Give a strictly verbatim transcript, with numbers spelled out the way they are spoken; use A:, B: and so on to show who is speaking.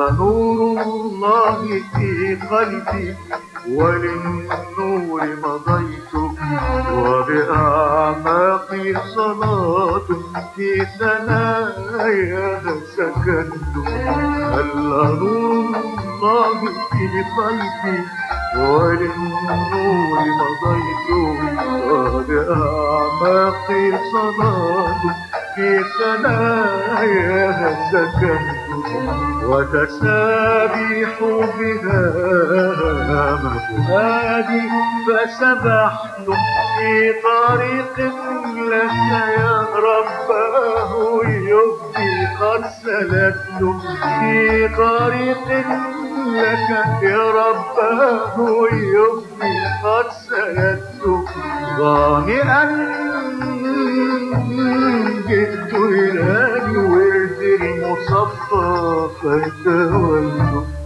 A: نور الله في قلبي وللنور مضيت وبأعماقي صلاة في ثناياها سكنت هلا نور الله في قلبي وللنور مضيت وبأعماقي صلاة في ثناياها سكنت وتسابيح بها فؤادي فسبحت في طريق لك يا رباه يبدي قد سلكت في طريق لك يا رباه يبدي قد سلكت ظامئا جئت إلى الورد المصفى فتولت